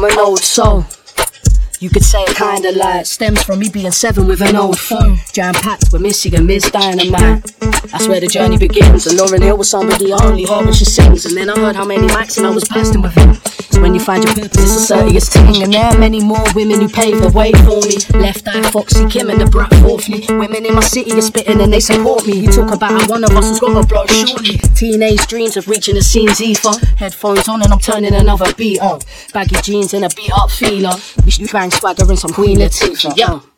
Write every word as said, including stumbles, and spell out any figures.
I'm an old soul. You could say it kinda like stems from me being seven with an old phone. Jam-packed with Missy and Miss Dynamite. That's where the journey begins. And Lauryn Hill was somebody I only heard when she sings. And then I heard how many mics and I was bursting with him. So when you find your purpose, it's the thirtieth thing. And there are many more women who paved the way for me. Left Eye, Foxy, Kim and the Brat fourthly. Women in my city are spitting and they support me. You talk about how one of us has got a blow shortly. Teenage dreams of reaching the scene's ether. Headphones on and I'm turning another beat on. Baggy jeans and a beat up feeler. We should bang swagger and some Queen Latifah. Yo.